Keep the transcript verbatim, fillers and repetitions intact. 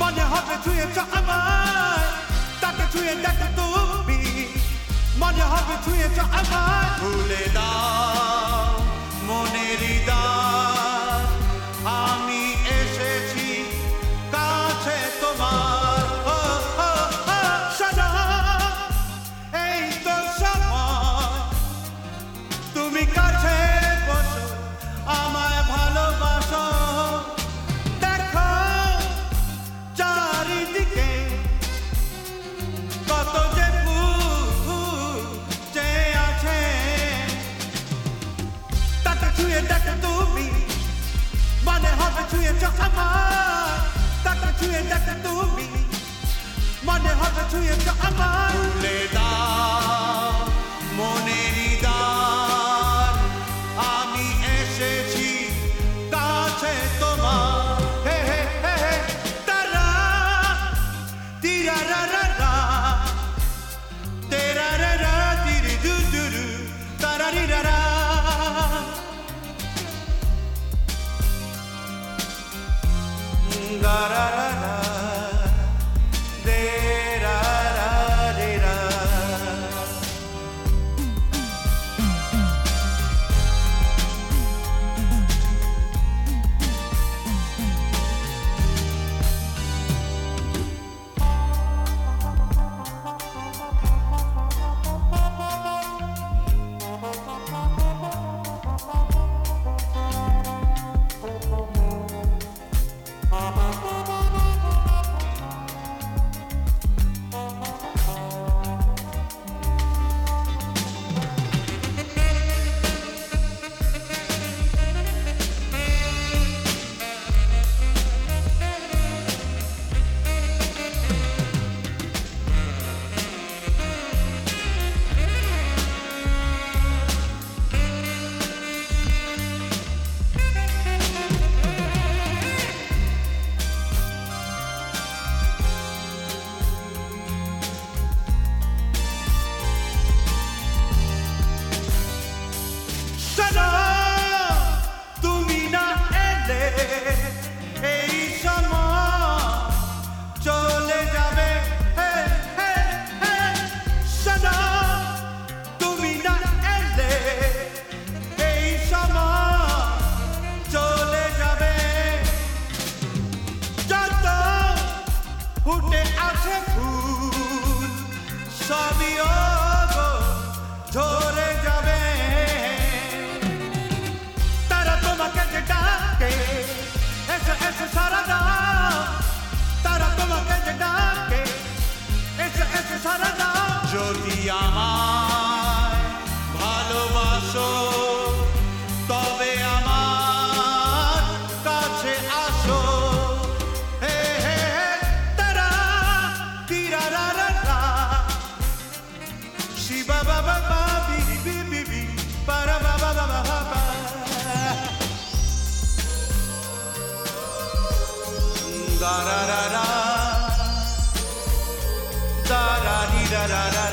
মনে হবে ছুঁয়েছ আমায়, তাকে ছুঁয়ে দেখো তুমি, মনে হবে ছুঁয়েছ আমায়। ভুলে দাও মনেরই দ্বার, আমি এসেছি কাছে তোমার। ও, ও, ও, শোনো, এই তো সময়, তুমি কাছে বসো, আমায় ভালোবাসো। দেখো চারিদিকে কত যে ফুল যে আছে, তাকে ছুঁয়ে দেখো তুমি, মনে হবে ছুঁয়েছ আমায়, তাকে ছুঁয়ে দেখো তুমি, মনে হবে ছুঁয়েছ আমায়। ভুলে দাও মনেরই দ্বার, আমি এসেছি কাছে তোমার। হে হে হে হে তারা তিরা রা রা রা, তেরা রা রা তিরি দু দু দু, তারা রি রা রা। গা রা রা রা, দে রা রা রে রা। শোনো, তুমি না এলে এই সময় চলে যাবে। হে হে হে শোনো, তুমি না এলে এই সময় চলে যাবে। যত ফুটে আছে ফুল সবই ওগো ঝরে যাবে। তারা তোমাকে যে ডাকে, এসো এসো সারা দাও, তারা তোমাকে যে ডাকে, এসো এসো সারা দাও। যদি আমায় ভালোবাসো, তবে আমার কাছে আসো। হে হে হে তারা তিরা রা রা রা, শিবা বাবা বা বি বি বি বি, পারা বাবা বাবা বাবা। গা রা রা রা, দা রা রি রা রা রা।